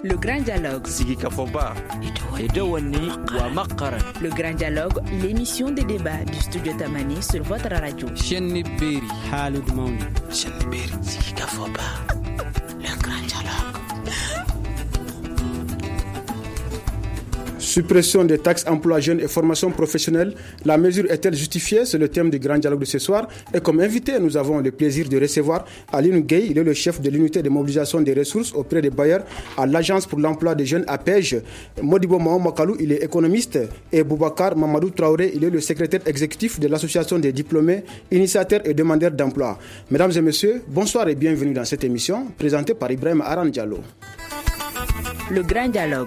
Le grand dialogue. Sigi Kafoba. Le grand dialogue, l'émission des débats du studio Tamani sur votre radio. Sigi Kafoba. Le grand dialogue. Suppression des taxes emploi jeunes et formation professionnelle, la mesure est-elle justifiée? C'est le thème du grand dialogue de ce soir. Et comme invité, nous avons le plaisir de recevoir Aline Gueye. Il est le chef de l'unité de mobilisation des ressources auprès des bailleurs à l'Agence pour l'emploi des jeunes APEJ. Modibo Mahamadou, il est économiste. Et Boubacar Mamadou Traoré, il est le secrétaire exécutif de l'association des diplômés, initiateurs et demandeurs d'emploi. Mesdames et messieurs, bonsoir et bienvenue dans cette émission présentée par Ibrahim Aran Diallo. Le grand dialogue.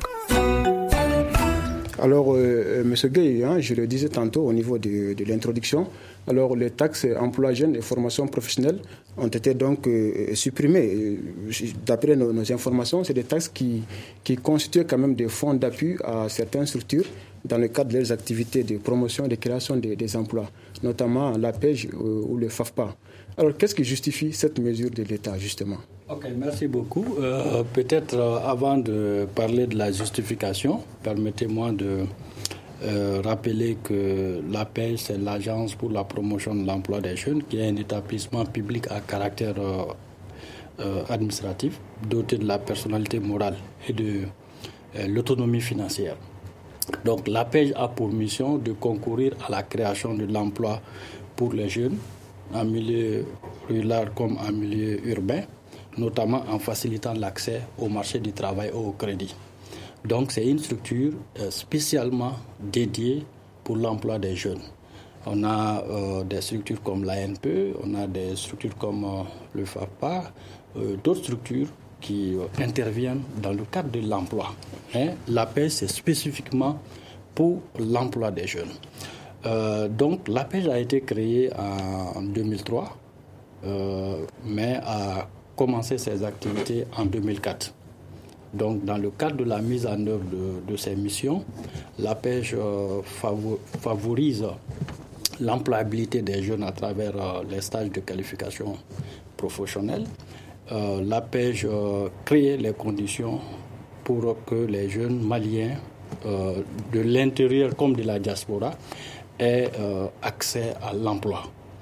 Alors, M. Gueye, je le disais tantôt au niveau de l'introduction, alors les taxes emploi jeunes et formation professionnelle ont été donc supprimées. D'après nos informations, c'est des taxes qui constituent quand même des fonds d'appui à certaines structures dans le cadre de leurs activités de promotion et de création des emplois, notamment l'APEJ ou le FAFPA. Alors, qu'est-ce qui justifie cette mesure de l'État, justement ? Ok, merci beaucoup. Peut-être avant de parler de la justification, permettez-moi de rappeler que l'APEJ, c'est l'Agence pour la promotion de l'emploi des jeunes, qui est un établissement public à caractère administratif, doté de la personnalité morale et de l'autonomie financière. Donc l'APEJ a pour mission de concourir à la création de l'emploi pour les jeunes, en milieu rural comme en milieu urbain, notamment en facilitant l'accès au marché du travail et au crédit. Donc c'est une structure spécialement dédiée pour l'emploi des jeunes. On a des structures comme l'ANP, on a des structures comme le FAPA, d'autres structures qui interviennent dans le cadre de l'emploi. Mais l'APEJ, c'est spécifiquement pour l'emploi des jeunes. Donc l'APEJ a été créée en 2003, mais a commencé ses activités en 2004. Donc dans le cadre de la mise en œuvre de ses missions, l'APEJ favorise l'employabilité des jeunes à travers les stages de qualification professionnelle. L'APEJ crée les conditions pour que les jeunes maliens de l'intérieur comme de la diaspora aient accès à l'emploi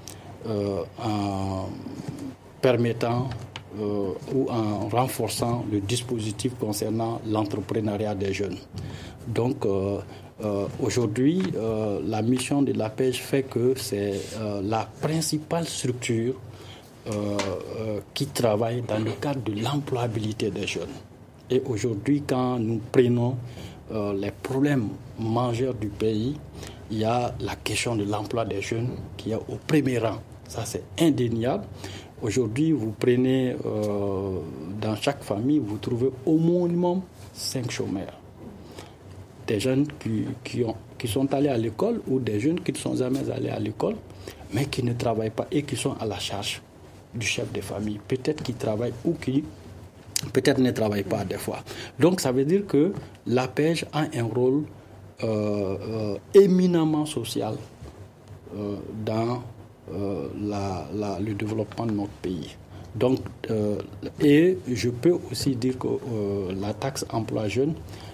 en permettant ou en renforçant le dispositif concernant l'entrepreneuriat des jeunes. Donc aujourd'hui, la mission de l'APEJ fait que c'est la principale structure qui travaille dans le cadre de l'employabilité des jeunes. Et aujourd'hui, quand nous prenons les problèmes majeurs du pays, il y a la question de l'emploi des jeunes qui est au premier rang. Ça, c'est indéniable. Aujourd'hui, vous prenez dans chaque famille, vous trouvez au minimum 5 chômeurs. Des jeunes qui sont allés à l'école ou des jeunes qui ne sont jamais allés à l'école, mais qui ne travaillent pas et qui sont à la charge du chef de famille. Peut-être qu'ils travaillent ou qui peut-être ne travaillent pas des fois. Donc ça veut dire que l'APEJ a un rôle éminemment social dans le développement de notre pays. Donc, et je peux aussi dire que la taxe emploi jeune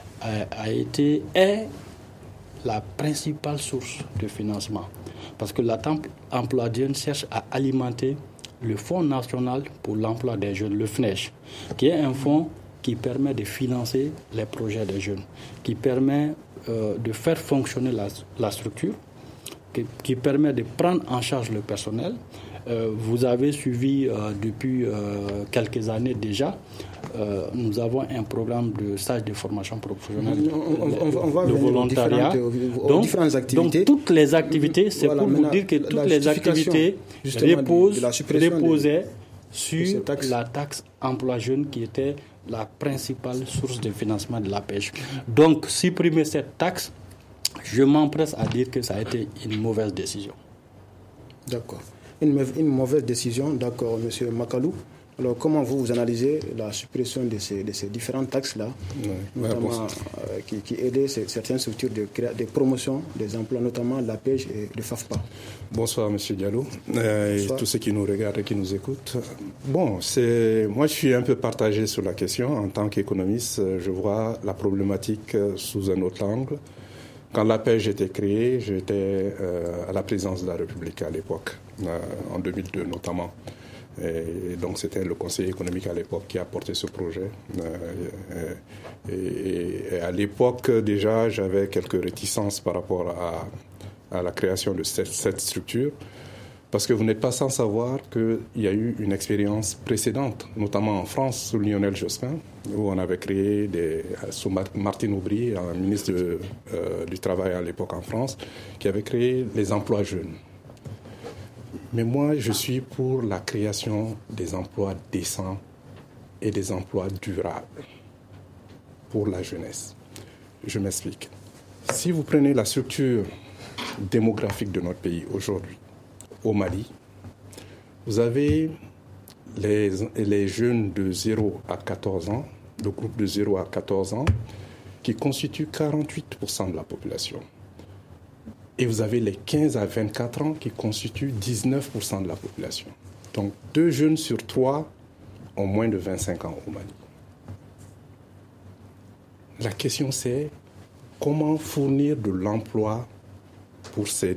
est la principale source de financement. Parce que la taxe emploi jeune cherche à alimenter le Fonds national pour l'emploi des jeunes, le FNEJ, qui est un fonds qui permet de financer les projets des jeunes, qui permet de faire fonctionner la structure, qui permet de prendre en charge le personnel. Vous avez suivi depuis quelques années déjà, nous avons un programme de stage de formation professionnelle, on va de volontariat. Aux différentes activités. Donc toutes les activités, c'est pour vous dire que toutes les activités reposaient sur la taxe emploi jeune qui était la principale source de financement de l'APEJ. Donc supprimer cette taxe, je m'empresse à dire que ça a été une mauvaise décision. D'accord. Une mauvaise décision, d'accord, M. Makalou. Alors, comment vous analysez la suppression de ces différentes taxes-là, notamment qui aidaient certaines structures de promotion des emplois, notamment la PEJ et le FAFPA? Bonsoir, M. Diallo, et tous ceux qui nous regardent et qui nous écoutent. Moi, je suis un peu partagé sur la question. En tant qu'économiste, je vois la problématique sous un autre angle. Quand la PEJ était créée, j'étais à la présidence de la République à l'époque, en 2002 notamment. Et donc c'était le Conseil économique à l'époque qui a porté ce projet. Et à l'époque déjà, j'avais quelques réticences par rapport à la création de cette structure. Parce que vous n'êtes pas sans savoir qu'il y a eu une expérience précédente, notamment en France, sous Lionel Jospin, où on avait créé, sous Martine Aubry, un ministre du Travail à l'époque en France, qui avait créé les emplois jeunes. Mais moi, je suis pour la création des emplois décents et des emplois durables pour la jeunesse. Je m'explique. Si vous prenez la structure démographique de notre pays aujourd'hui, au Mali, vous avez les jeunes de 0 à 14 ans, le groupe de 0 à 14 ans, qui constituent 48% de la population. Et vous avez les 15 à 24 ans qui constituent 19% de la population. Donc 2 jeunes sur 3 ont moins de 25 ans au Mali. La question c'est comment fournir de l'emploi pour ce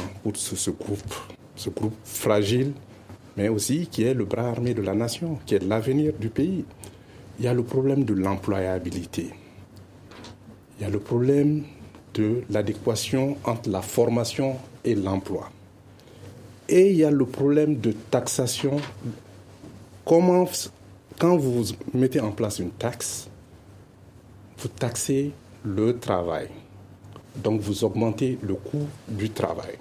groupe fragile, mais aussi qui est le bras armé de la nation, qui est l'avenir du pays. Il y a le problème de l'employabilité. Il y a le problème de l'adéquation entre la formation et l'emploi. Et il y a le problème de taxation. Quand vous mettez en place une taxe, vous taxez le travail. Donc vous augmentez le coût du travail.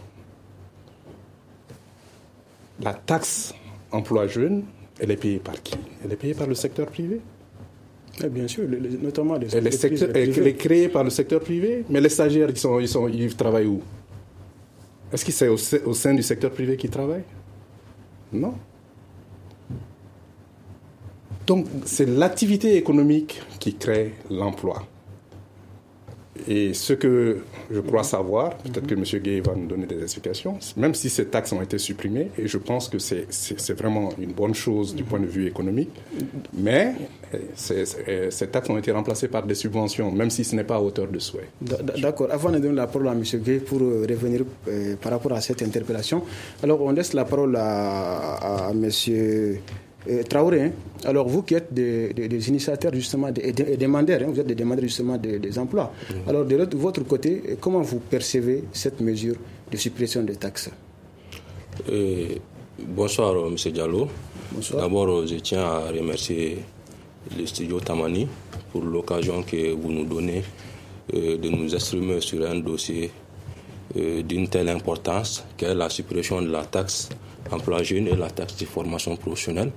La taxe emploi jeune, elle est payée par qui? Elle est payée par le secteur privé. Et bien sûr, notamment les elle est créée par le secteur privé, mais les stagiaires, ils travaillent où? Est-ce que c'est au sein du secteur privé qu'ils travaillent? Non. Donc, c'est l'activité économique qui crée l'emploi. Et ce que je crois savoir, peut-être que M. Gueye va nous donner des explications, même si ces taxes ont été supprimées, et je pense que c'est vraiment une bonne chose du point de vue économique, mais ces taxes ont été remplacées par des subventions, même si ce n'est pas à hauteur de souhait. D'accord. Avant de donner la parole à M. Gueye pour revenir par rapport à cette interpellation, alors on laisse la parole à M. Traoré. Alors vous qui êtes des initiateurs justement et demandeurs, vous êtes des demandeurs justement des emplois. Alors de votre côté, comment vous percevez cette mesure de suppression des taxes? Bonsoir M. Diallo. Bonsoir. D'abord, je tiens à remercier le studio Tamani pour l'occasion que vous nous donnez de nous exprimer sur un dossier d'une telle importance qu'est la suppression de la taxe emploi jeune et la taxe de formation professionnelle.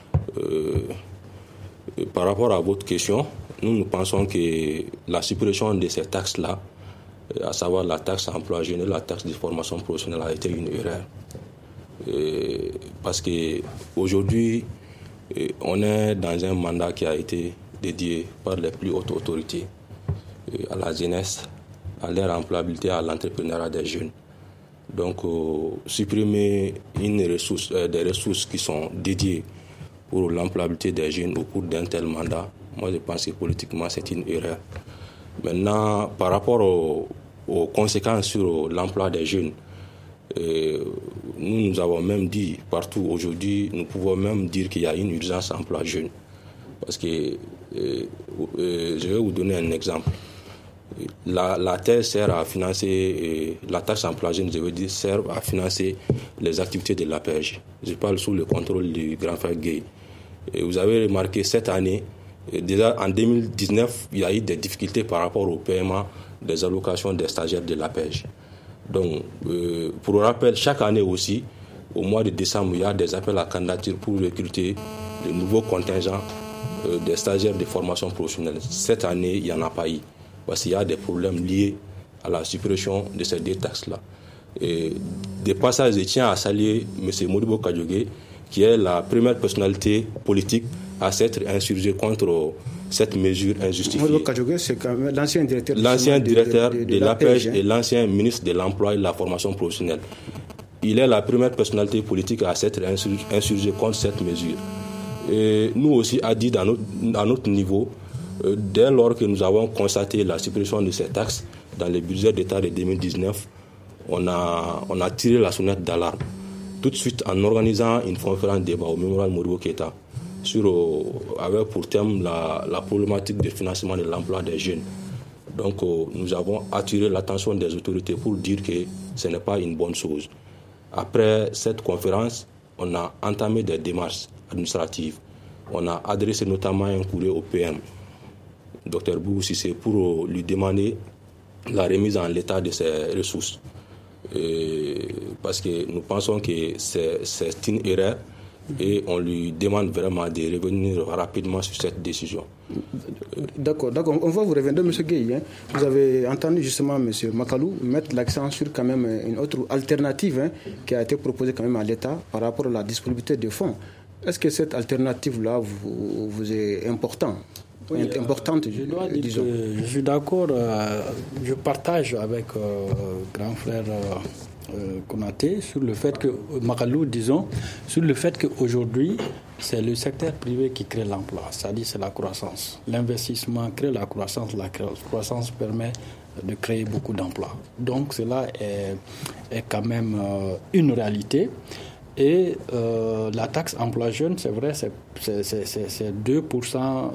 Par rapport à votre question, nous pensons que la suppression de ces taxes-là, à savoir la taxe emploi jeune et la taxe de formation professionnelle, a été une erreur. Parce qu'aujourd'hui, on est dans un mandat qui a été dédié par les plus hautes autorités à la jeunesse, à leur employabilité, à l'entrepreneuriat des jeunes. Donc, supprimer des ressources qui sont dédiées pour l'employabilité des jeunes au cours d'un tel mandat, moi je pense que politiquement c'est une erreur. Maintenant, par rapport aux conséquences sur l'emploi des jeunes, nous avons même dit partout aujourd'hui, nous pouvons même dire qu'il y a une urgence emploi jeune. Parce que, je vais vous donner un exemple. La terre sert à financer, la taxe emploi jeune, je veux dire, sert à financer les activités de la PEJ. Je parle sous le contrôle du grand frère Gueye. Et vous avez remarqué cette année, déjà en 2019, il y a eu des difficultés par rapport au paiement des allocations des stagiaires de la PEJ. Donc, pour rappel, chaque année aussi, au mois de décembre, il y a des appels à candidature pour recruter de nouveaux contingents des stagiaires de formation professionnelle. Cette année, il n'y en a pas eu, parce qu'il y a des problèmes liés à la suppression de ces deux taxes-là. Et de passage, je tiens à saluer M. Modibo Kadiogé, qui est la première personnalité politique à s'être insurgée contre cette mesure injustifiée. Modibo Kajogé, c'est quand même l'ancien directeur de l'APEJ et l'ancien ministre de l'Emploi et de la formation professionnelle. Il est la première personnalité politique à s'être insurgée contre cette mesure. Et nous aussi, à dire à notre niveau, dès lors que nous avons constaté la suppression de ces taxes dans le budget d'État de 2019, on a tiré la sonnette d'alarme. Tout de suite, en organisant une conférence débat au mémorial Modibo Keïta avec pour thème la problématique de financement de l'emploi des jeunes. Donc, nous avons attiré l'attention des autorités pour dire que ce n'est pas une bonne chose. Après cette conférence, on a entamé des démarches administratives. On a adressé notamment un courrier au PM, Dr Boubou Cissé, pour lui demander la remise en l'état de ses ressources. Parce que nous pensons que c'est une erreur et on lui demande vraiment de revenir rapidement sur cette décision. D'accord. On va vous revenir, M. Gueye. Vous avez entendu justement M. Makalou mettre l'accent sur quand même une autre alternative qui a été proposée quand même à l'État par rapport à la disponibilité des fonds. Est-ce que cette alternative-là vous est importante? Oui, importante, je dois dire que je suis d'accord, je partage avec grand frère Konaté sur le fait que, Makalou, disons, sur le fait qu'aujourd'hui, c'est le secteur privé qui crée l'emploi, c'est-à-dire c'est la croissance. L'investissement crée la croissance permet de créer beaucoup d'emplois. Donc cela est quand même une réalité. Et la taxe emploi jeune, c'est vrai, c'est 2%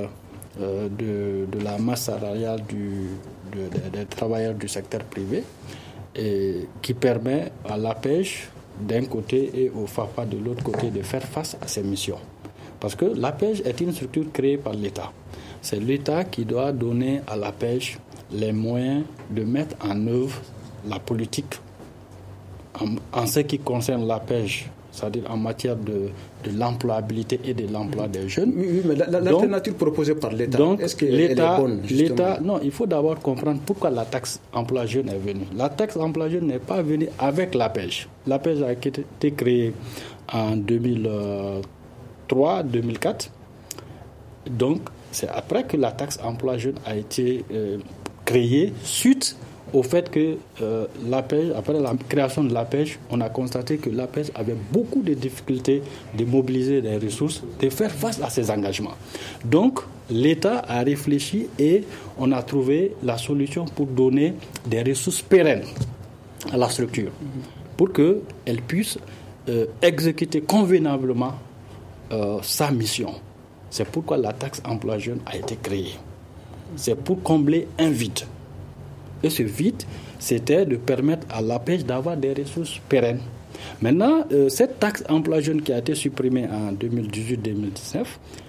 de la masse salariale des travailleurs du secteur privé, et qui permet à l'APEJ d'un côté et au FAFA de l'autre côté de faire face à ces missions. Parce que l'APEJ est une structure créée par l'État. C'est l'État qui doit donner à l'APEJ les moyens de mettre en œuvre la politique en ce qui concerne l'APEJ, c'est-à-dire en matière de l'employabilité et de l'emploi des jeunes. Oui, mais l'alternative proposée par l'État, est-ce qu'elle est bonne, justement? Non, il faut d'abord comprendre pourquoi la taxe emploi jeune est venue. La taxe emploi jeune n'est pas venue avec l'APEJ. L'APEJ a été créée en 2003-2004. Donc, c'est après que la taxe emploi jeune a été créée, suite au fait que l'APEJ, après la création de l'APEJ, on a constaté que l'APEJ avait beaucoup de difficultés de mobiliser des ressources, de faire face à ces engagements. Donc, l'État a réfléchi et on a trouvé la solution pour donner des ressources pérennes à la structure, pour qu'elle puisse exécuter convenablement sa mission. C'est pourquoi la taxe emploi jeune a été créée. C'est pour combler un vide. Et ce vide, c'était de permettre à l'APEJ d'avoir des ressources pérennes. Maintenant, cette taxe emploi jeune qui a été supprimée en 2018-2019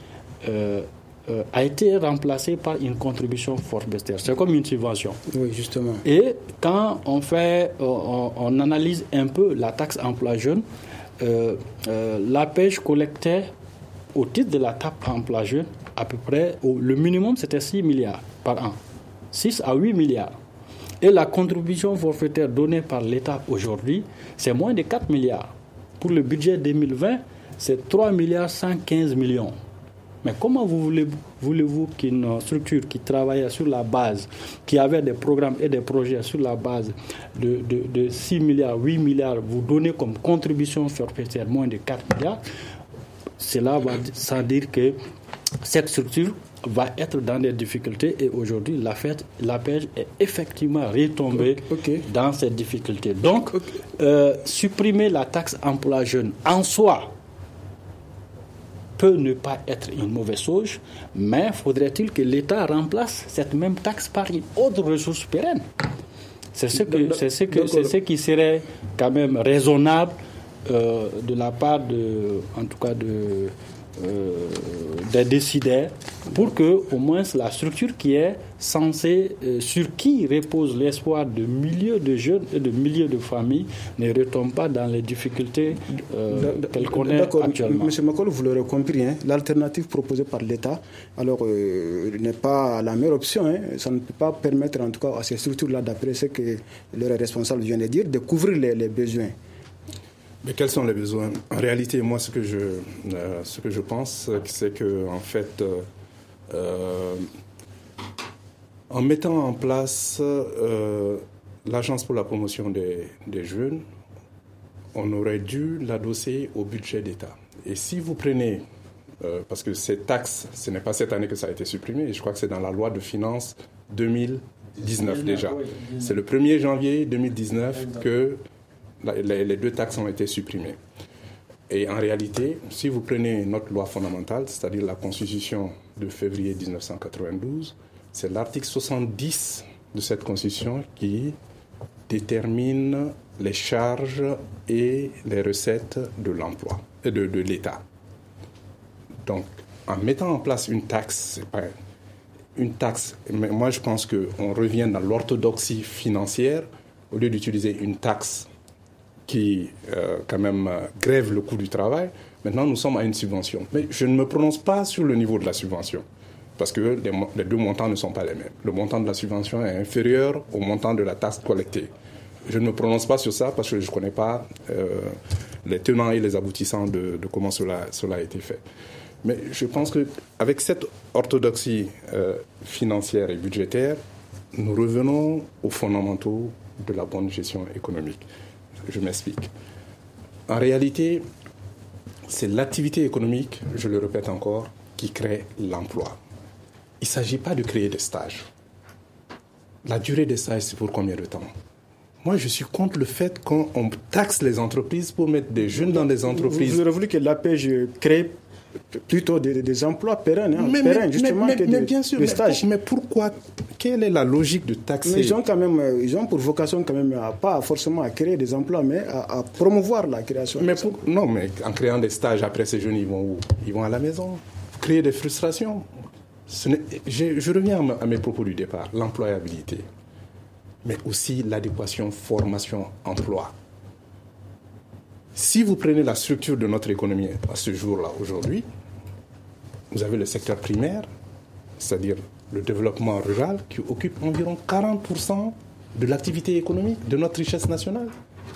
a été remplacée par une contribution forfaitaire. C'est comme une subvention. Oui, justement. Et quand on analyse un peu la taxe emploi jeune, l'APEJ collectait au titre de la taxe emploi jeune à peu près, le minimum c'était 6 milliards par an. 6 à 8 milliards. Et la contribution forfaitaire donnée par l'État aujourd'hui, c'est moins de 4 milliards. Pour le budget 2020, c'est 3 milliards 115 millions. Mais comment voulez-vous qu'une structure qui travaillait sur la base, qui avait des programmes et des projets sur la base de 6 milliards, 8 milliards, vous donnez comme contribution forfaitaire moins de 4 milliards, cela va sans dire que cette structure va être dans des difficultés et aujourd'hui l'APEJ est effectivement retombée dans ces difficultés. Donc, supprimer la taxe emploi jeune en soi peut ne pas être une mauvaise chose, mais faudrait-il que l'État remplace cette même taxe par une autre ressource pérenne. C'est ce qui serait quand même raisonnable de la part des décideurs, pour que au moins la structure qui est censée, sur qui repose l'espoir de milliers de jeunes et de milliers de familles, ne retombe pas dans les difficultés qu'elle connaît actuellement. Monsieur Makalou, vous l'aurez compris, l'alternative proposée par l'État n'est pas la meilleure option. Ça ne peut pas permettre en tout cas à ces structures-là, d'après ce que leur responsable vient de dire, de couvrir les besoins. Mais quels sont les besoins? En réalité, moi, ce que je pense, c'est que, en fait, en mettant en place l'Agence pour la promotion des jeunes, on aurait dû l'adosser au budget d'État. Et si vous prenez, parce que ces taxes, ce n'est pas cette année que ça a été supprimé, je crois que c'est dans la loi de finances 2019 déjà. C'est le 1er janvier 2019 que les 2 taxes ont été supprimées. Et en réalité, si vous prenez notre loi fondamentale, c'est-à-dire la Constitution de février 1992, c'est l'article 70 de cette Constitution qui détermine les charges et les recettes de l'emploi et de l'État. Donc, en mettant en place une taxe, c'est pas une taxe, mais moi je pense qu'on revient dans l'orthodoxie financière, au lieu d'utiliser une taxe qui, quand même, grève le coût du travail. Maintenant, nous sommes à une subvention. Mais je ne me prononce pas sur le niveau de la subvention, parce que les 2 montants ne sont pas les mêmes. Le montant de la subvention est inférieur au montant de la taxe collectée. Je ne me prononce pas sur ça parce que je ne connais pas les tenants et les aboutissants de comment cela a été fait. Mais je pense qu'avec cette orthodoxie financière et budgétaire, nous revenons aux fondamentaux de la bonne gestion économique. Je m'explique. En réalité, c'est l'activité économique, je le répète encore, qui crée l'emploi. Il ne s'agit pas de créer des stages. La durée des stages, c'est pour combien de temps? Moi, je suis contre le fait qu'on taxe les entreprises pour mettre des jeunes dans des entreprises. Vous aurez voulu que l'APEJ crée plutôt des emplois pérennes, mais bien sûr, mais pourquoi? Quelle est la logique de taxer? Mais ils ont pour vocation quand même, pas forcément à créer des emplois, mais à promouvoir la création. Mais en créant des stages, après ces jeunes, ils vont où? Ils vont à la maison, créer des frustrations. Je reviens à mes propos du départ, l'employabilité, mais aussi l'adéquation formation-emploi. Si vous prenez la structure de notre économie à ce jour-là, aujourd'hui, vous avez le secteur primaire, c'est-à-dire le développement rural, qui occupe environ 40% de l'activité économique de notre richesse nationale.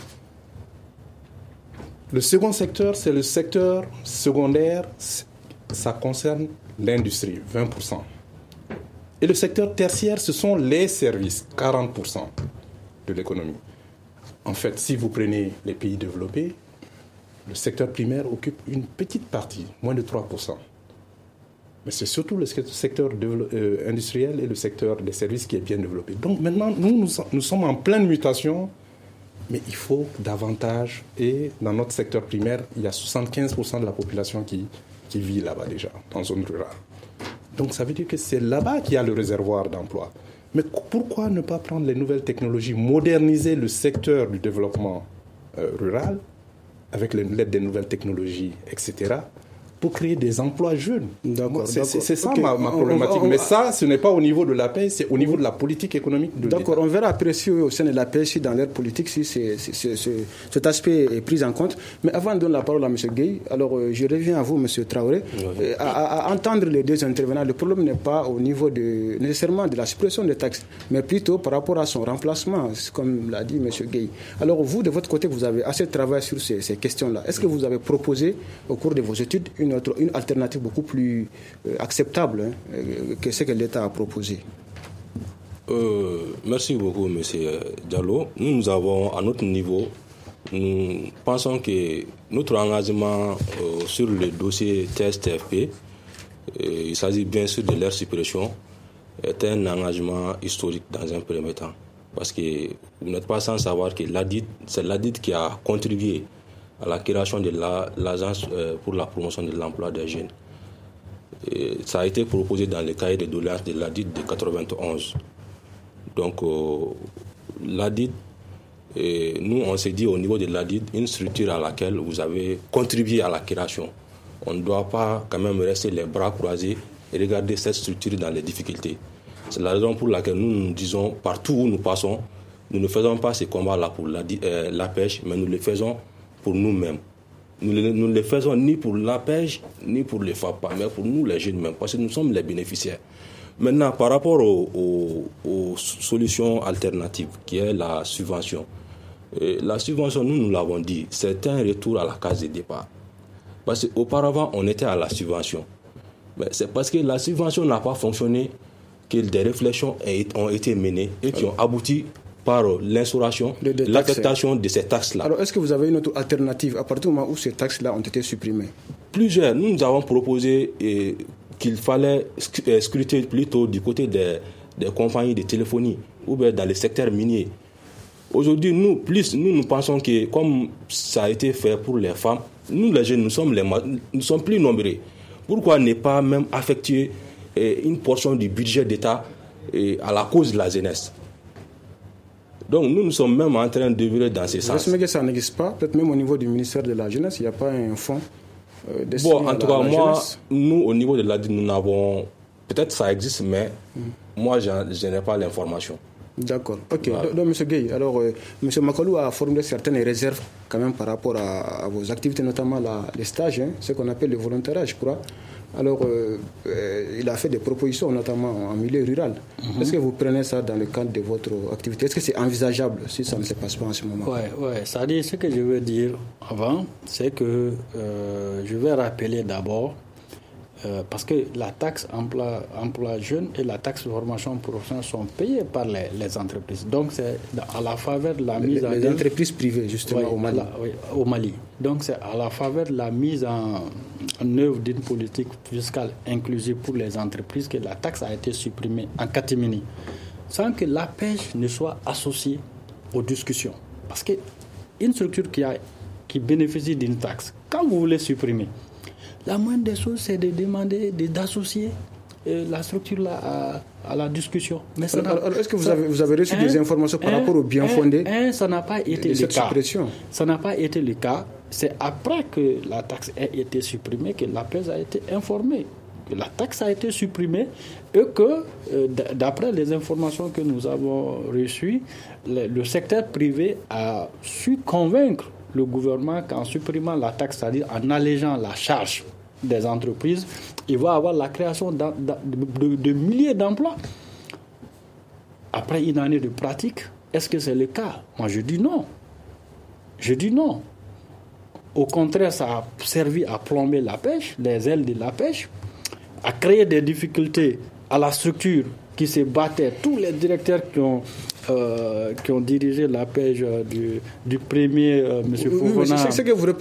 Le second secteur, c'est le secteur secondaire, ça concerne l'industrie, 20%. Et le secteur tertiaire, ce sont les services, 40% de l'économie. En fait, si vous prenez les pays développés, le secteur primaire occupe une petite partie, moins de 3%. Mais c'est surtout le secteur industriel et le secteur des services qui est bien développé. Donc maintenant, nous sommes en pleine mutation, mais il faut davantage. Et dans notre secteur primaire, il y a 75% de la population qui vit là-bas déjà, en zone rurale. Donc ça veut dire que c'est là-bas qu'il y a le réservoir d'emploi. Mais pourquoi ne pas prendre les nouvelles technologies, moderniser le secteur du développement rural avec l'aide des nouvelles technologies, etc., pour créer des emplois jeunes. D'accord. C'est ça ma problématique. Mais ça, ce n'est pas au niveau de l'APEJ, c'est au niveau de la politique économique de l'État. D'accord, on verra apprécier au sein de l'APEJ si dans leur politique, si cet aspect est pris en compte. Mais avant de donner la parole à M. Gueye, alors je reviens à vous, M. Traoré. Oui. À entendre les 2 intervenants, le problème n'est pas au niveau nécessairement de la suppression des taxes, mais plutôt par rapport à son remplacement, comme l'a dit M. Gueye. Alors vous, de votre côté, vous avez assez travaillé sur ces questions-là. Est-ce que vous avez proposé, au cours de vos études, une alternative beaucoup plus acceptable que ce que l'État a proposé? Merci beaucoup, M. Diallo. Nous avons, à notre niveau, nous pensons que notre engagement sur le dossier TSTFP, il s'agit bien sûr de leur suppression, est un engagement historique dans un premier temps. Parce que vous n'êtes pas sans savoir que c'est l'ADID qui a contribué à la création de l'Agence pour la promotion de l'emploi des jeunes. Et ça a été proposé dans le cahier de doléances de l'ADID de 91. Donc, l'ADID, nous, on s'est dit au niveau de l'ADID, une structure à laquelle vous avez contribué à la création. On ne doit pas quand même rester les bras croisés et regarder cette structure dans les difficultés. C'est la raison pour laquelle nous disons, partout où nous passons, nous ne faisons pas ces combats-là pour l'APEJ, mais nous le faisons pour nous-mêmes. Nous ne le faisons ni pour l'APEJ, ni pour les FAPA, mais pour nous, les jeunes même, parce que nous sommes les bénéficiaires. Maintenant, par rapport aux solutions alternatives, qui est la subvention, La subvention, nous l'avons dit, c'est un retour à la case de départ. Parce qu'auparavant, on était à la subvention. Mais c'est parce que la subvention n'a pas fonctionné que des réflexions ont été menées et qui ont abouti par l'instauration, l'affectation de ces taxes-là. Alors, est-ce que vous avez une autre alternative à partir du moment où ces taxes-là ont été supprimées? Plusieurs. Nous avons proposé qu'il fallait scruter plutôt du côté des compagnies de téléphonie ou bien dans le secteur minier. Aujourd'hui, nous pensons que comme ça a été fait pour les femmes, nous les jeunes, nous sommes plus nombreux. Pourquoi ne pas même affecter une portion du budget d'État à la cause de la jeunesse? Donc nous sommes même en train de virer dans ce sens. Est-ce que ça n'existe pas? Peut-être même au niveau du ministère de la Jeunesse, il n'y a pas un fonds en tout cas, nous, au niveau de l'ADI, nous n'avons... Peut-être ça existe, mais moi, je n'ai pas l'information. D'accord. Ok. Voilà. Donc, M. Gueye, alors, M. Makalou a formulé certaines réserves quand même par rapport à vos activités, notamment les stages, ce qu'on appelle le volontariat, je crois. Alors, il a fait des propositions, notamment en milieu rural. Est-ce que vous prenez ça dans le cadre de votre activité? Est-ce que c'est envisageable si ça ne se passe pas en ce moment? Oui. C'est-à-dire, ce que je veux dire avant, c'est que je vais rappeler d'abord, parce que la taxe emploi jeune et la taxe de formation professionnelle sont payées par les entreprises. Donc, c'est à la faveur de la mise en œuvre... Les entreprises privées, justement, au Mali. Au Mali. Donc, c'est à la faveur de la mise en œuvre d'une politique fiscale inclusive pour les entreprises que la taxe a été supprimée en catimini, sans que la pêche ne soit associée aux discussions. Parce qu'une structure qui bénéficie d'une taxe, quand vous voulez supprimer, la moindre des choses, c'est de demander d'associer la structure-là à la discussion. Mais ça alors, est-ce que vous avez reçu des informations par rapport au bien fondé ça n'a pas été le cas. Ça n'a pas été le cas. C'est après que la taxe a été supprimée que l'APES a été informée que la taxe a été supprimée et que, d'après les informations que nous avons reçues, le secteur privé a su convaincre le gouvernement qu'en supprimant la taxe, c'est-à-dire en allégeant la charge des entreprises, il va avoir la création de milliers d'emplois. Après une année de pratique, est-ce que c'est le cas? Moi, je dis non. Au contraire, ça a servi à plomber la pêche, les ailes de la pêche, à créer des difficultés à la structure qui se battait, tous les directeurs qui ont dirigé la pêche du premier M. Fofana, ce que vous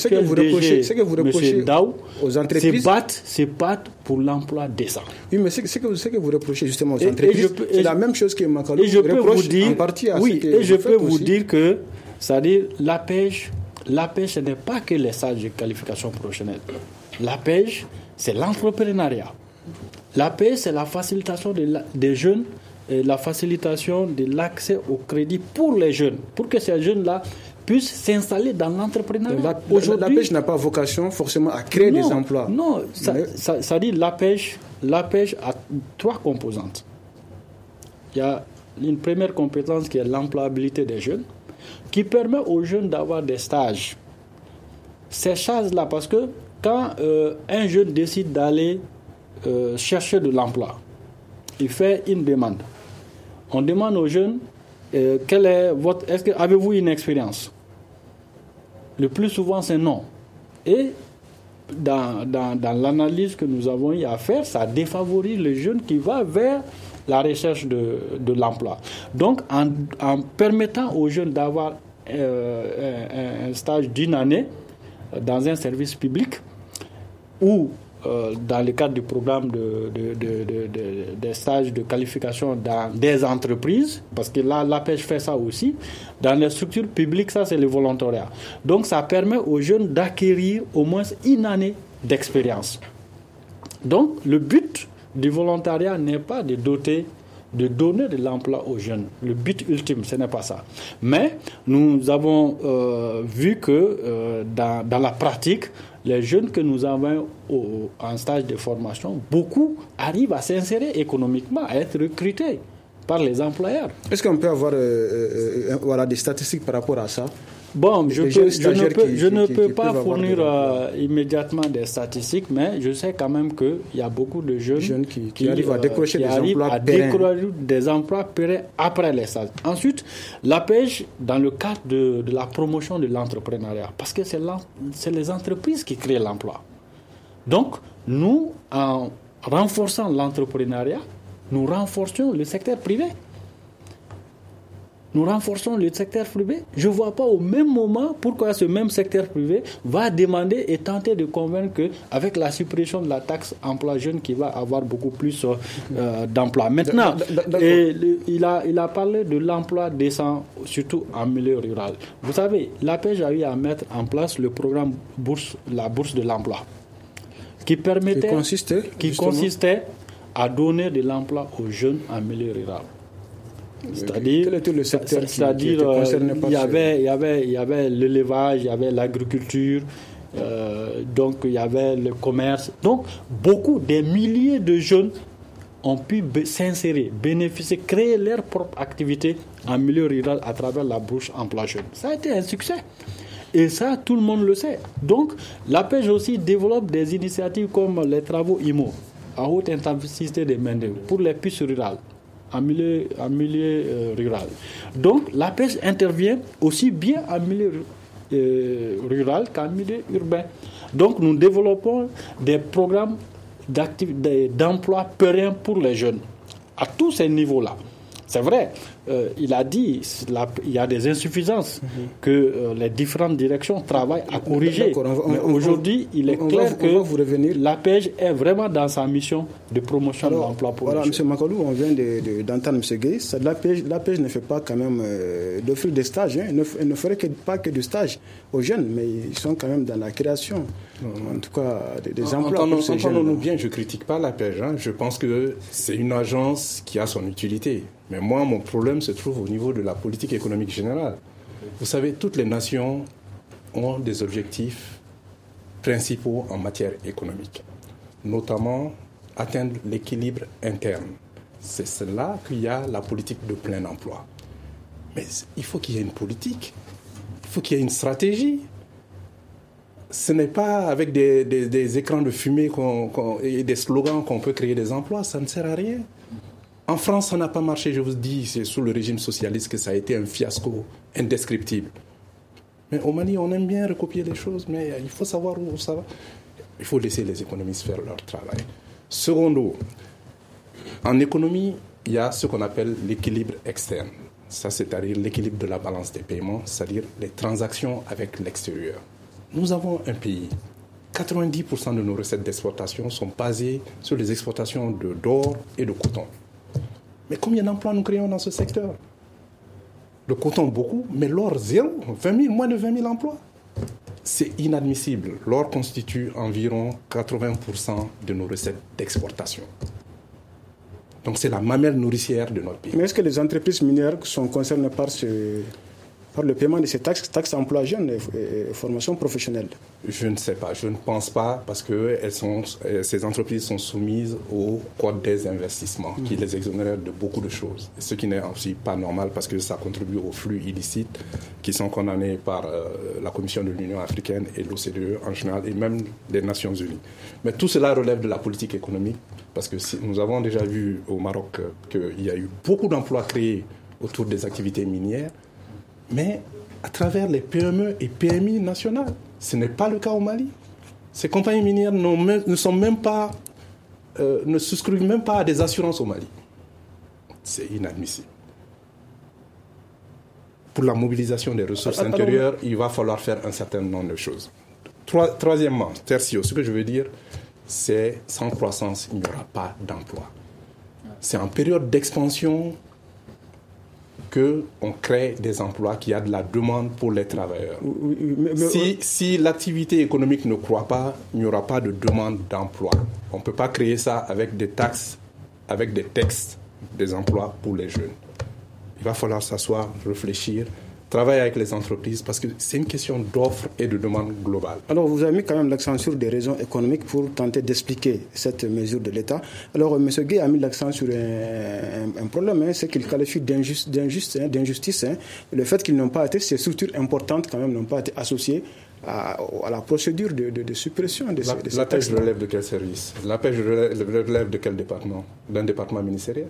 reprochez Daou, aux entreprises, se battent pour l'emploi décent. Oui, mais ce que vous reprochez justement aux entreprises, c'est la même chose que Makalou reproche en partie à oui, ce que et je peux vous aussi. dire que, c'est-à-dire la pêche, ce n'est pas que les stages de qualification professionnelle. La pêche, c'est l'entrepreneuriat. La pêche, c'est la facilitation des jeunes, et la facilitation de l'accès au crédit pour les jeunes, pour que ces jeunes-là puissent s'installer dans l'entrepreneuriat. La pêche n'a pas vocation forcément à créer des emplois. Non, ça dit la pêche a trois composantes. Il y a une première compétence qui est l'employabilité des jeunes, qui permet aux jeunes d'avoir des stages. Ces stages-là, parce que quand un jeune décide d'aller chercher de l'emploi, il fait une demande. On demande aux jeunes est-ce que avez-vous une expérience? Le plus souvent, c'est non. Et dans l'analyse que nous avons eu à faire, ça défavorise le jeune qui va vers la recherche de l'emploi. Donc, en permettant aux jeunes d'avoir un stage d'une année dans un service public ou dans le cadre du programme des stages de qualification dans des entreprises, parce que là, la pêche fait ça aussi. Dans les structures publiques, ça, c'est le volontariat. Donc, ça permet aux jeunes d'acquérir au moins une année d'expérience. Donc, le but du volontariat n'est pas de donner de l'emploi aux jeunes. Le but ultime, ce n'est pas ça. Mais nous avons vu que dans la pratique, les jeunes que nous avons en stage de formation, beaucoup arrivent à s'insérer économiquement, à être recrutés par les employeurs. Est-ce qu'on peut avoir des statistiques par rapport à ça? Bon, je ne peux pas fournir immédiatement des statistiques, mais je sais quand même qu'il y a beaucoup de jeunes qui arrivent à décrocher des emplois pérennes après les stages. Ensuite, l'APEJ, dans le cadre de la promotion de l'entrepreneuriat, parce que c'est les entreprises qui créent l'emploi. Donc, nous, en renforçant l'entrepreneuriat, nous renforçons le secteur privé. Je ne vois pas au même moment pourquoi ce même secteur privé va demander et tenter de convaincre qu'avec la suppression de la taxe emploi jeune, qui va avoir beaucoup plus d'emplois. Maintenant, il a parlé de l'emploi décent, surtout en milieu rural. Vous savez, l'APEJ a eu à mettre en place le programme la bourse de l'emploi, qui consistait à donner de l'emploi aux jeunes en milieu rural. C'est-à-dire, quel était le secteur qui était concerné par il y avait l'élevage, il y avait l'agriculture, donc il y avait le commerce. Donc, des milliers de jeunes ont pu s'insérer, bénéficier, créer leur propre activité en milieu rural à travers la bourse emploi jeune. Ça a été un succès. Et ça, tout le monde le sait. Donc, l'APEJ aussi développe des initiatives comme les travaux IMO, à haute intensité de main-d'œuvre, pour les pistes rurales. En milieu rural. Donc, l'APEJ intervient aussi bien en milieu rural qu'en milieu urbain. Donc, nous développons des programmes d'emploi pérennes pour les jeunes, à tous ces niveaux-là. C'est vrai, il a dit il y a des insuffisances que les différentes directions travaillent à corriger. Mais aujourd'hui, il est clair que l'APEJ est vraiment dans sa mission de promotion de l'emploi pour les jeunes. M. Makalou, on vient d'entendre M. Gueye. L'APEJ ne fait pas quand même d'offrir des stages. Hein. Il ne ferait pas que du stage aux jeunes, mais ils sont quand même dans la création, en tout cas, des emplois pour ces jeunes. Entendons-nous bien, je ne critique pas l'APEJ. Hein. Je pense que c'est une agence qui a son utilité. Mais moi, mon problème se trouve au niveau de la politique économique générale. Vous savez, toutes les nations ont des objectifs principaux en matière économique, notamment atteindre l'équilibre interne. C'est là qu'il y a la politique de plein emploi. Mais il faut qu'il y ait une politique, il faut qu'il y ait une stratégie. Ce n'est pas avec des écrans de fumée et des slogans qu'on peut créer des emplois, ça ne sert à rien. En France, ça n'a pas marché, je vous dis, c'est sous le régime socialiste que ça a été un fiasco indescriptible. Mais au Mali, on aime bien recopier les choses, mais il faut savoir où ça va. Il faut laisser les économistes faire leur travail. Secondo, en économie, il y a ce qu'on appelle l'équilibre externe. Ça, c'est-à-dire l'équilibre de la balance des paiements, c'est-à-dire les transactions avec l'extérieur. Nous avons un pays. 90% de nos recettes d'exportation sont basées sur les exportations d'or et de coton. Mais combien d'emplois nous créons dans ce secteur? Le coton, beaucoup, mais l'or, zéro. Moins de 20 000 emplois. C'est inadmissible. L'or constitue environ 80% de nos recettes d'exportation. Donc c'est la mamelle nourricière de notre pays. Mais est-ce que les entreprises minières sont concernées par le paiement de ces taxes emploi jeunes et formation professionnelle? Je ne sais pas, je ne pense pas, parce que ces entreprises sont soumises au code des investissements qui les exonère de beaucoup de choses. Ce qui n'est aussi pas normal parce que ça contribue aux flux illicites qui sont condamnés par la Commission de l'Union africaine et l'OCDE en général et même les Nations Unies. Mais tout cela relève de la politique économique parce que nous avons déjà vu au Maroc qu'il y a eu beaucoup d'emplois créés autour des activités minières, mais à travers les PME et PMI nationales. Ce n'est pas le cas au Mali. Ces compagnies minières ne souscrivent même pas à des assurances au Mali. C'est inadmissible. Pour la mobilisation des ressources intérieures, il va falloir faire un certain nombre de choses. Troisièmement, tertio, ce que je veux dire, c'est sans croissance, il n'y aura pas d'emploi. C'est en période d'expansion qu'on crée des emplois, qu'il y a de la demande pour les travailleurs. Si l'activité économique ne croît pas, il n'y aura pas de demande d'emploi. On ne peut pas créer ça avec des taxes, avec des textes, des emplois pour les jeunes. Il va falloir s'asseoir, réfléchir travaille avec les entreprises parce que c'est une question d'offre et de demande globale. Alors, vous avez mis quand même l'accent sur des raisons économiques pour tenter d'expliquer cette mesure de l'État. Alors, M. Gueye a mis l'accent sur un problème, c'est qu'il qualifie d'injustice. Le fait qu'ils n'ont pas été, ces structures importantes quand même, n'ont pas été associées à la procédure de suppression de ces La pêche relève de quel service? La pêche relève de quel département? D'un département ministériel?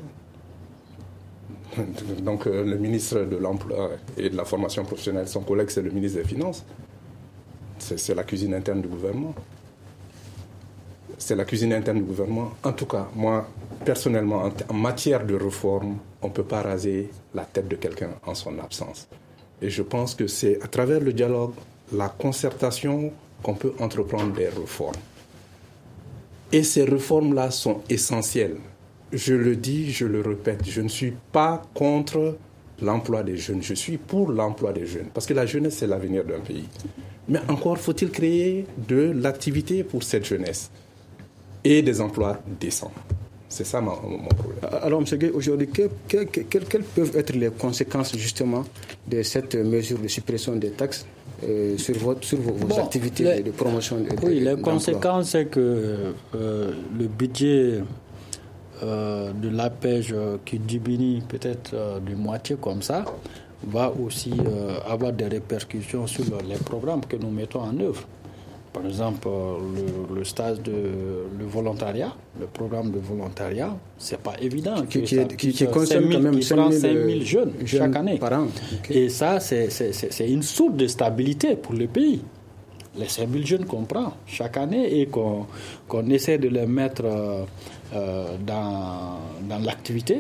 Donc le ministre de l'Emploi et de la formation professionnelle, son collègue c'est le ministre des Finances. C'est la cuisine interne du gouvernement. C'est la cuisine interne du gouvernement. En tout cas, moi, personnellement, en matière de réforme, on ne peut pas raser la tête de quelqu'un en son absence. Et je pense que c'est à travers le dialogue, la concertation, qu'on peut entreprendre des réformes. Et ces réformes-là sont essentielles. Je le dis, je le répète, je ne suis pas contre l'emploi des jeunes, je suis pour l'emploi des jeunes, parce que la jeunesse, c'est l'avenir d'un pays. Mais encore faut-il créer de l'activité pour cette jeunesse et des emplois décents. C'est ça mon problème. Alors, M. Gueye, aujourd'hui, quelles peuvent être les conséquences justement de cette mesure de suppression des taxes sur vos activités de promotion les conséquences, c'est que le budget de la pêche qui diminue peut-être de moitié comme ça, va aussi avoir des répercussions sur les programmes que nous mettons en œuvre. Par exemple, le stage le volontariat, le programme de volontariat, c'est pas évident. Qui concerne quand même 5 000 jeunes chaque année. Par an. Okay. Et ça, c'est une source de stabilité pour le pays. Les 5 000 jeunes qu'on prend chaque année et qu'on essaie de les mettre dans l'activité,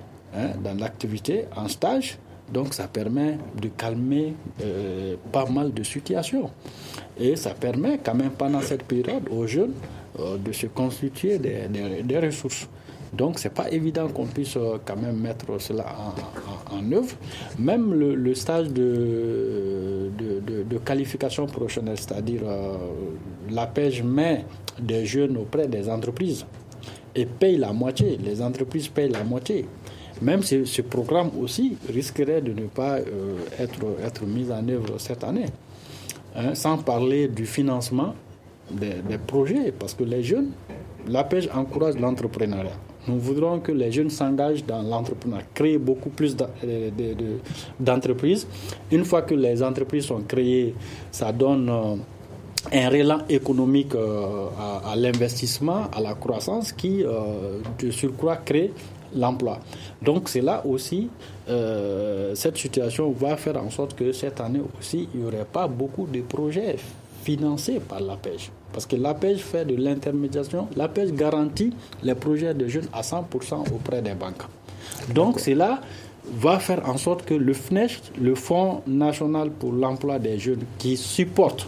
en stage. Donc ça permet de calmer pas mal de situations. Et ça permet quand même pendant cette période aux jeunes de se constituer des ressources. Donc c'est pas évident qu'on puisse quand même mettre cela en œuvre. Même le stage de qualification professionnelle, c'est-à-dire la pêche met des jeunes auprès des entreprises et paye la moitié. Les entreprises payent la moitié. Même ce programme aussi risquerait de ne pas être mis en œuvre cette année. Sans parler du financement des projets, parce que les jeunes, la pêche encourage l'entrepreneuriat. Nous voudrons que les jeunes s'engagent dans l'entrepreneuriat, créer beaucoup plus d'entreprises. Une fois que les entreprises sont créées, ça donne un élan économique à l'investissement, à la croissance qui, de surcroît, crée l'emploi. Donc c'est là aussi, cette situation va faire en sorte que cette année aussi, il n'y aurait pas beaucoup de projets financés par la pêche. Parce que la pêche fait de l'intermédiation, la pêche garantit les projets de jeunes à 100% auprès des banques. Donc cela va faire en sorte que le FNEJ, le Fonds national pour l'emploi des jeunes, qui supporte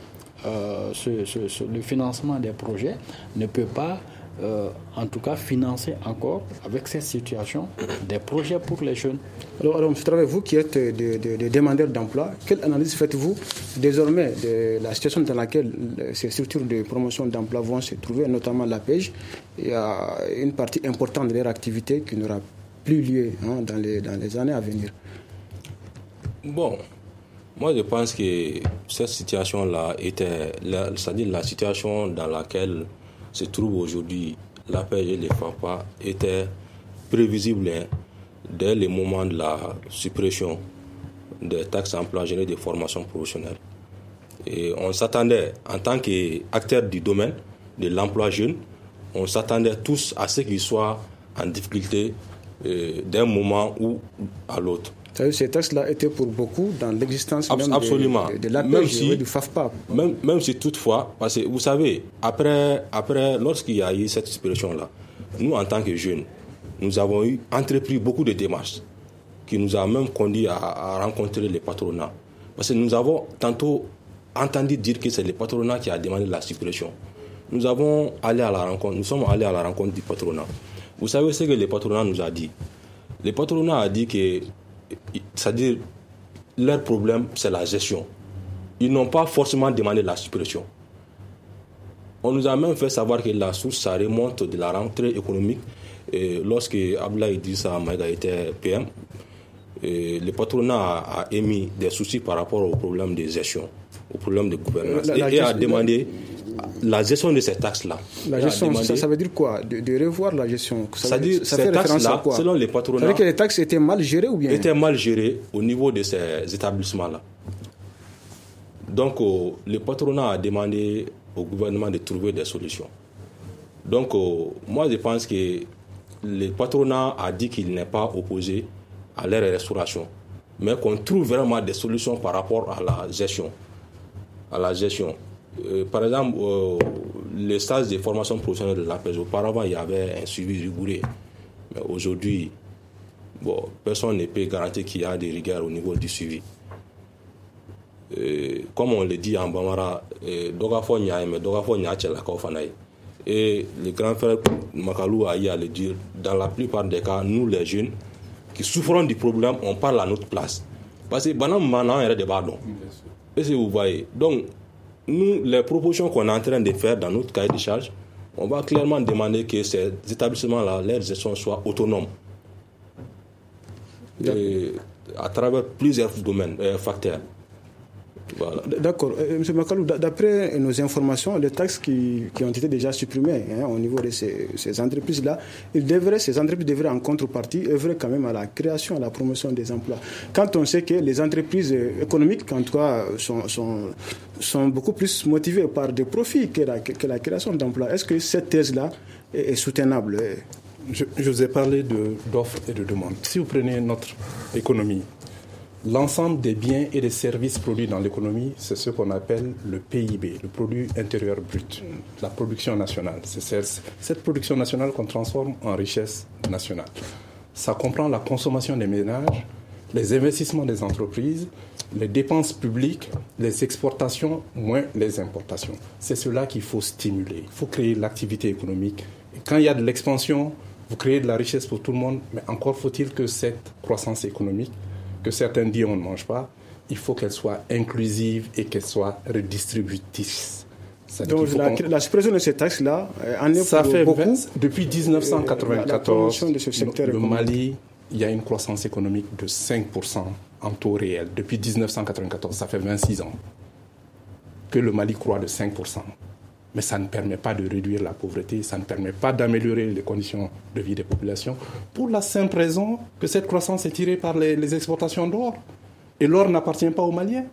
le financement des projets, ne peut pas en tout cas financer encore avec cette situation des projets pour les jeunes. Alors M. Traoré, vous qui êtes des demandeurs d'emploi, quelle analyse faites-vous désormais de la situation dans laquelle ces structures de promotion d'emploi vont se trouver, notamment la pêche? Il y a une partie importante de leur activité qui n'aura plus lieu dans les années à venir. Bon, moi je pense que cette situation-là c'est-à-dire la situation dans laquelle se trouve aujourd'hui la pêche et les FAFA était prévisible dès le moment de la suppression des taxes emploi générées de formation professionnelle. Et on s'attendait, en tant qu'acteurs du domaine de l'emploi jeune, on s'attendait tous à ce qu'ils soient en difficulté d'un moment ou à l'autre. Ces taxes-là étaient pour beaucoup dans l'existence même de la pêche et du FAFPA. Même si toutefois, parce que vous savez, après lorsqu'il y a eu cette suppression-là, nous en tant que jeunes, nous avons entrepris beaucoup de démarches qui nous ont même conduit à rencontrer les patronats. Parce que nous avons tantôt entendu dire que c'est le patronat qui a demandé la suppression. Nous sommes allés à la rencontre du patronat. Vous savez ce que le patronat nous a dit? Le patronat a dit que c'est-à-dire, leur problème, c'est la gestion. Ils n'ont pas forcément demandé la suppression. On nous a même fait savoir que la source, ça remonte de la rentrée économique. Et lorsque Abdoulaye Idrissa Maïga était PM, le patronat a émis des soucis par rapport au problème de gestion, au problème de gouvernance, et a demandé la gestion de ces taxes-là. La gestion, ça veut dire quoi? De revoir la gestion. Ça fait référence à quoi? Selon les patronats, ça veut dire que les taxes étaient mal gérées ou bien? Étaient mal gérées au niveau de ces établissements-là. Donc, le patronat a demandé au gouvernement de trouver des solutions. Donc, moi, je pense que le patronat a dit qu'il n'est pas opposé à leur restauration, mais qu'on trouve vraiment des solutions par rapport à la gestion. Par exemple, les stages de formation professionnelle de l'APEJ, auparavant, il y avait un suivi rigoureux. Mais aujourd'hui, personne ne peut garantir qu'il y a des rigueurs au niveau du suivi. Comme on le dit en Bambara, et le grand frère Makalou a eu à le dire, dans la plupart des cas, nous les jeunes qui souffrons du problème, on parle à notre place. Parce que maintenant, il y a des bardons. Et si vous voyez, donc, nous, les propositions qu'on est en train de faire dans notre cahier de charge, on va clairement demander que ces établissements-là, leur gestion soit autonome. À travers plusieurs domaines, facteurs. Voilà. D'accord. M. Makalou, d'après nos informations, les taxes qui ont été déjà supprimées au niveau de ces entreprises-là, ces entreprises devraient en contrepartie œuvrer quand même à la création, à la promotion des emplois. Quand on sait que les entreprises économiques, en tout cas, sont beaucoup plus motivées par des profits que la création d'emplois, est-ce que cette thèse-là est soutenable? Je vous ai parlé d'offres et de demandes. Si vous prenez notre économie, l'ensemble des biens et des services produits dans l'économie, c'est ce qu'on appelle le PIB, le produit intérieur brut, la production nationale. C'est cette production nationale qu'on transforme en richesse nationale. Ça comprend la consommation des ménages, les investissements des entreprises, les dépenses publiques, les exportations moins les importations. C'est cela qu'il faut stimuler. Il faut créer l'activité économique. Et quand il y a de l'expansion, vous créez de la richesse pour tout le monde, mais encore faut-il que cette croissance économique, que certains disent on ne mange pas, il faut qu'elle soit inclusive et qu'elle soit redistributrice. Donc la suppression de ces taxes-là en est ça pour fait beaucoup. Depuis 1994, le Mali, il y a une croissance économique de 5% en taux réel. Depuis 1994, ça fait 26 ans que le Mali croît de 5%. Mais ça ne permet pas de réduire la pauvreté, ça ne permet pas d'améliorer les conditions de vie des populations, pour la simple raison que cette croissance est tirée par les exportations d'or. Et l'or n'appartient pas aux Maliens.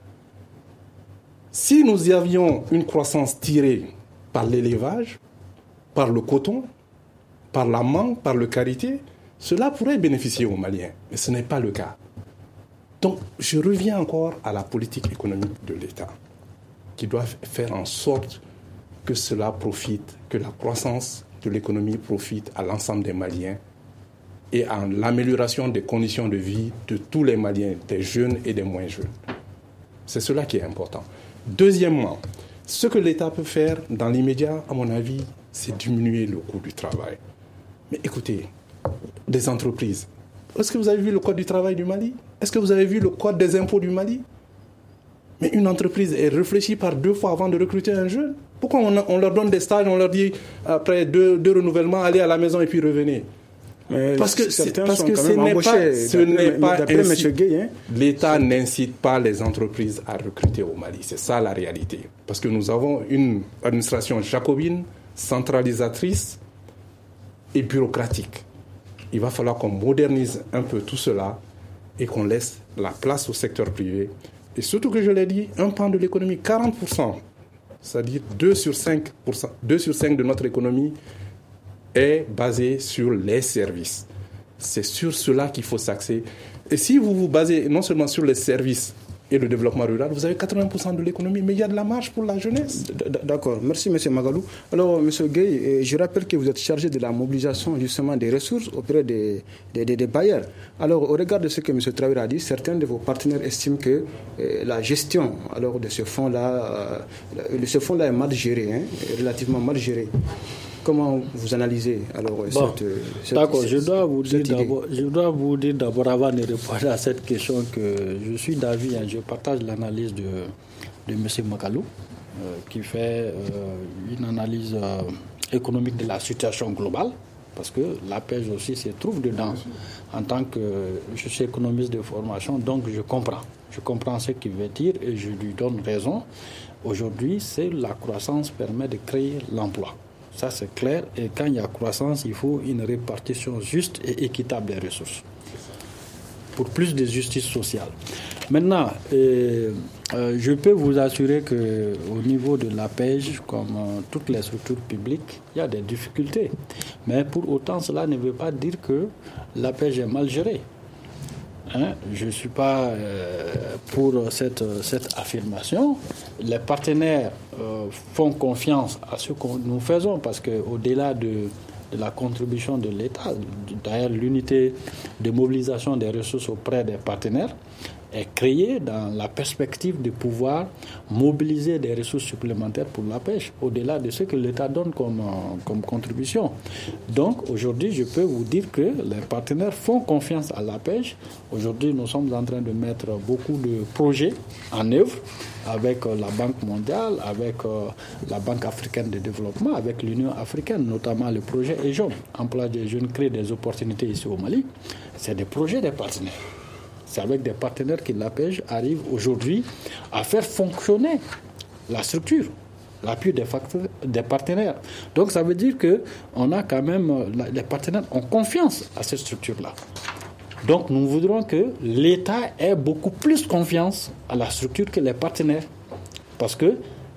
Si nous avions une croissance tirée par l'élevage, par le coton, par la mangue, par le karité, cela pourrait bénéficier aux Maliens. Mais ce n'est pas le cas. Donc, je reviens encore à la politique économique de l'État, qui doit faire en sorte que cela profite, que la croissance de l'économie profite à l'ensemble des Maliens et à l'amélioration des conditions de vie de tous les Maliens, des jeunes et des moins jeunes. C'est cela qui est important. Deuxièmement, ce que l'État peut faire dans l'immédiat, à mon avis, c'est diminuer le coût du travail. Mais écoutez, des entreprises, est-ce que vous avez vu le code du travail du Mali? Est-ce que vous avez vu le code des impôts du Mali? Mais une entreprise, elle réfléchit par 2 fois avant de recruter un jeune. Pourquoi on leur donne des stages, on leur dit après deux renouvellements, allez à la maison et puis revenez? Parce que ce n'est pas ainsi. L'État n'incite pas les entreprises à recruter au Mali. C'est ça la réalité. Parce que nous avons une administration jacobine, centralisatrice et bureaucratique. Il va falloir qu'on modernise un peu tout cela et qu'on laisse la place au secteur privé. Et surtout que je l'ai dit, un pan de l'économie, 40%, c'est-à-dire 2 sur 5 de notre économie est basé sur les services. C'est sur cela qu'il faut s'axer. Et si vous vous basez non seulement sur les services et le développement rural, vous avez 80% de l'économie, mais il y a de la marge pour la jeunesse. D'accord. Merci, M. Magalou. Alors, M. Gueye, je rappelle que vous êtes chargé de la mobilisation justement des ressources auprès des bailleurs. Alors, au regard de ce que M. Traoré a dit, certains de vos partenaires estiment que la gestion de ce fonds-là est mal géré, relativement mal géré. Comment vous analysez alors cette d'accord, je dois vous dire d'abord, avant de répondre à cette question, que je suis d'avis, je partage l'analyse de M. Makalou, qui fait une analyse économique de la situation globale, parce que l'APEJ aussi se trouve dedans. En tant que je suis économiste de formation, donc je comprends ce qu'il veut dire et je lui donne raison. Aujourd'hui, c'est la croissance permet de créer l'emploi. Ça, c'est clair. Et quand il y a croissance, il faut une répartition juste et équitable des ressources pour plus de justice sociale. Maintenant, je peux vous assurer qu'au niveau de l'APEJ, comme toutes les structures publiques, il y a des difficultés. Mais pour autant, cela ne veut pas dire que l'APEJ est mal gérée. Je ne suis pas pour cette affirmation. Les partenaires font confiance à ce que nous faisons parce qu'au-delà de la contribution de l'État, d'ailleurs l'unité de mobilisation des ressources auprès des partenaires est créée dans la perspective de pouvoir mobiliser des ressources supplémentaires pour la pêche, au-delà de ce que l'État donne comme contribution. Donc aujourd'hui, je peux vous dire que les partenaires font confiance à la pêche. Aujourd'hui, nous sommes en train de mettre beaucoup de projets en œuvre avec la Banque mondiale, avec la Banque africaine de développement, avec l'Union africaine, notamment le projet EJOM, Emploi des jeunes, crée des opportunités ici au Mali. C'est des projets des partenaires. C'est avec des partenaires que l'APEJ arrive aujourd'hui à faire fonctionner la structure, l'appui des partenaires. Donc ça veut dire qu'on a quand même, les partenaires ont confiance à cette structure-là. Donc nous voudrons que l'État ait beaucoup plus confiance à la structure que les partenaires. Parce que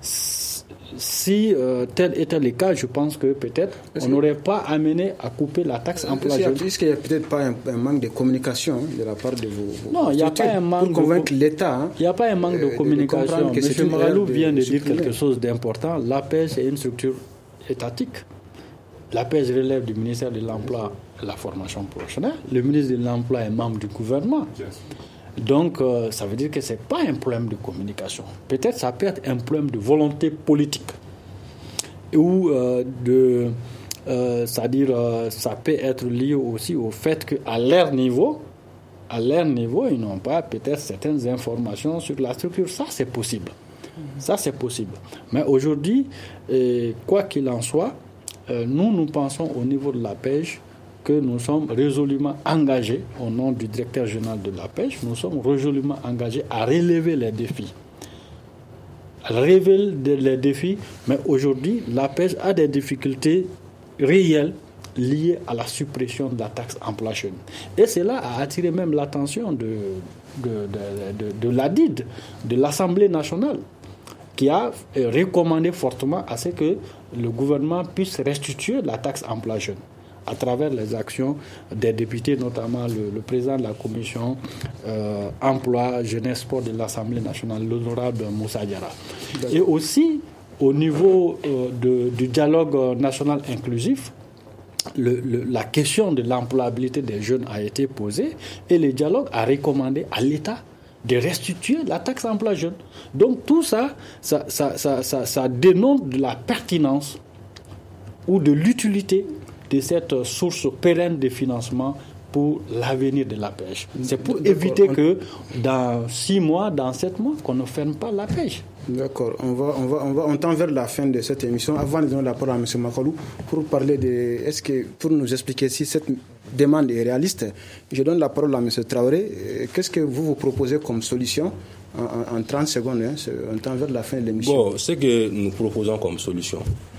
si tel était le cas, je pense que peut-être on n'aurait pas amené à couper la taxe emploi jeune. Est-ce qu'il n'y a peut-être pas un manque de communication de la part de vos Non, il n'y a pas un manque pour convaincre l'État. Il n'y a pas un manque de communication. M. Moralou vient de dire quelque chose d'important. L'APEJ est une structure étatique. L'APEJ relève du ministère de l'Emploi et de la formation professionnelle. Le ministre de l'Emploi est membre du gouvernement. Donc, ça veut dire que ce n'est pas un problème de communication. Peut-être ça peut être un problème de volonté politique. Ou c'est-à-dire, ça peut être lié aussi au fait qu'à leur niveau, ils n'ont pas peut-être certaines informations sur la structure. Ça, c'est possible. Mais aujourd'hui, quoi qu'il en soit, nous pensons au niveau de la pêche que nous sommes résolument engagés, au nom du directeur général de la pêche, nous sommes résolument engagés à relever les défis. Mais aujourd'hui, la pêche a des difficultés réelles liées à la suppression de la taxe emploi jeune. Et cela a attiré même l'attention de l'ADID, de l'Assemblée nationale, qui a recommandé fortement à ce que le gouvernement puisse restituer la taxe emploi jeune à travers les actions des députés, notamment le président de la commission emploi, jeunesse, sport de l'Assemblée nationale, l'honorable Moussa Diarra. Et aussi, au niveau du dialogue national inclusif, la question de l'employabilité des jeunes a été posée et le dialogue a recommandé à l'État de restituer la taxe emploi jeune. Donc tout ça dénote de la pertinence ou de l'utilité de cette source pérenne de financement pour l'avenir de la pêche. C'est pour éviter que dans 6 mois, dans 7 mois, qu'on ne ferme pas la pêche. D'accord. On tend vers la fin de cette émission. Avant de donner la parole à M. Makalou, pour nous expliquer si cette demande est réaliste, je donne la parole à M. Traoré. Qu'est-ce que vous proposez comme solution en 30 secondes, on tend vers la fin de l'émission. Bon, ce que nous proposons comme solution,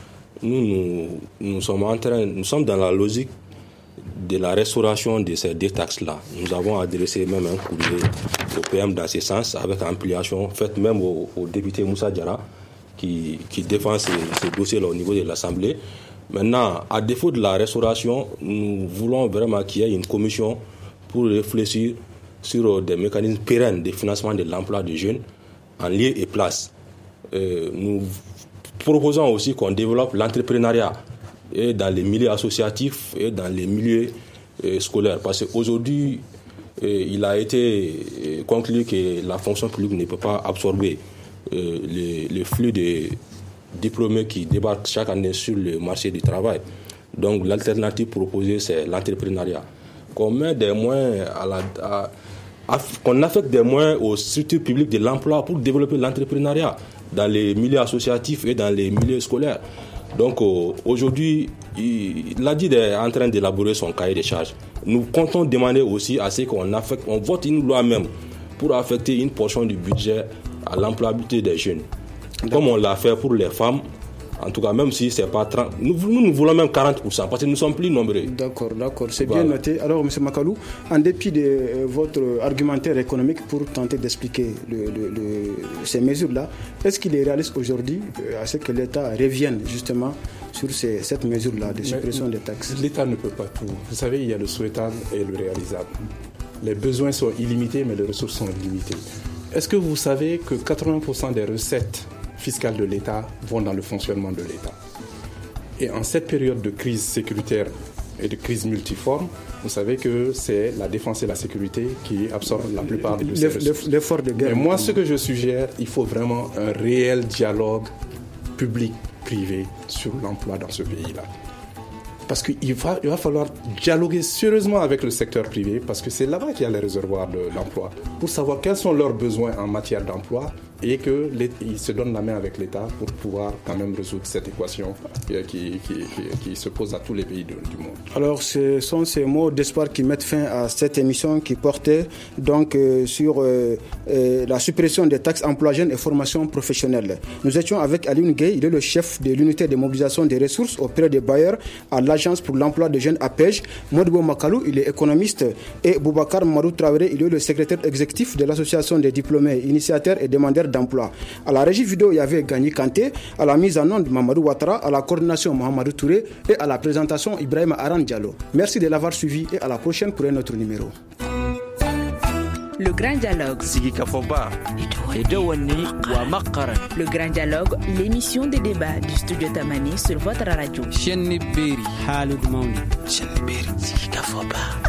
nous sommes dans la logique de la restauration de ces deux taxes-là. Nous avons adressé même un courrier au PM dans ce sens, avec ampliation faite même au député Moussa Diarra, qui défend ces dossiers-là au niveau de l'Assemblée. Maintenant, à défaut de la restauration, nous voulons vraiment qu'il y ait une commission pour réfléchir sur des mécanismes pérennes de financement de l'emploi des jeunes en lieu et place. Nous proposons aussi qu'on développe l'entrepreneuriat et dans les milieux associatifs et dans les milieux scolaires. Parce qu'aujourd'hui, il a été conclu que la fonction publique ne peut pas absorber le flux de diplômés qui débarquent chaque année sur le marché du travail. Donc l'alternative proposée, c'est l'entrepreneuriat. Qu'on met des moyens qu'on affecte des moyens aux structures publiques de l'emploi pour développer l'entrepreneuriat dans les milieux associatifs et dans les milieux scolaires. Donc aujourd'hui, l'ADID est en train d'élaborer son cahier de charges. Nous comptons demander aussi à ce qu'on vote une loi même pour affecter une portion du budget à l'employabilité des jeunes. Comme on l'a fait pour les femmes, en tout cas, même si ce n'est pas 30, nous voulons même 40%, parce que nous sommes plus nombreux. D'accord, c'est bien noté. Alors, M. Makalou, en dépit de votre argumentaire économique pour tenter d'expliquer ces mesures-là, est-ce qu'il est réaliste aujourd'hui à ce que l'État revienne justement sur cette mesure-là de suppression des taxes? L'État ne peut pas tout. Vous savez, il y a le souhaitable et le réalisable. Les besoins sont illimités, mais les ressources sont limitées. Est-ce que vous savez que 80% des recettes fiscales de l'État vont dans le fonctionnement de l'État? Et en cette période de crise sécuritaire et de crise multiforme, vous savez que c'est la défense et la sécurité qui absorbent la plupart de ces ressources. L'effort de guerre. Et moi, ce que je suggère, il faut vraiment un réel dialogue public-privé sur l'emploi dans ce pays-là. Parce qu'il va falloir dialoguer sérieusement avec le secteur privé, parce que c'est là-bas qu'il y a les réservoirs de l'emploi, pour savoir quels sont leurs besoins en matière d'emploi et qu'ils se donnent la main avec l'État pour pouvoir quand même résoudre cette équation qui se pose à tous les pays du monde. Alors, ce sont ces mots d'espoir qui mettent fin à cette émission qui portait donc sur la suppression des taxes emploi jeunes et formation professionnelle. Nous étions avec Alioune Gueye, il est le chef de l'unité de mobilisation des ressources auprès des bailleurs à l'Agence pour l'emploi des jeunes APEJ. Modibo Makalou, il est économiste, et Boubacar Marou Traoré, il est le secrétaire exécutif de l'association des diplômés, initiateurs et demandeurs d'emploi. À la régie vidéo, il y avait Gagny Kanté, à la mise en onde Mamadou Ouattara, à la coordination Mohamedou Touré et à la présentation Ibrahim Aran Diallo. Merci de l'avoir suivi et à la prochaine pour un autre numéro. Le Grand Dialogue. Le Grand Dialogue, l'émission des débats du studio Tamani sur votre radio.